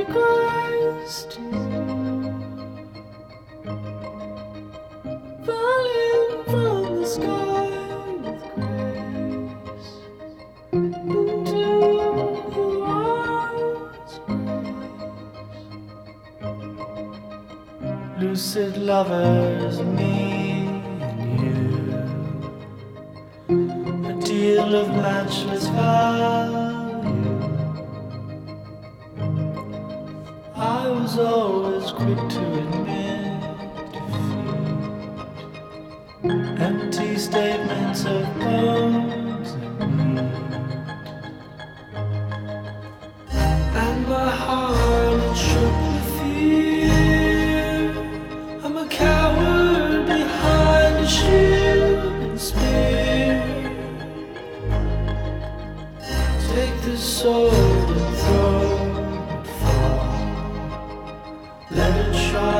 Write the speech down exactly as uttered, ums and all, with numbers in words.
Christ, falling from the sky with grace into your arms, lucid lovers, me and you, a deal of matchless value. I was always quick to admit defeat, empty statements of bones and meat, and my heart it shook with fear. I'm a coward behind a shield and spear. Take this sword and throw it far. Let it shine.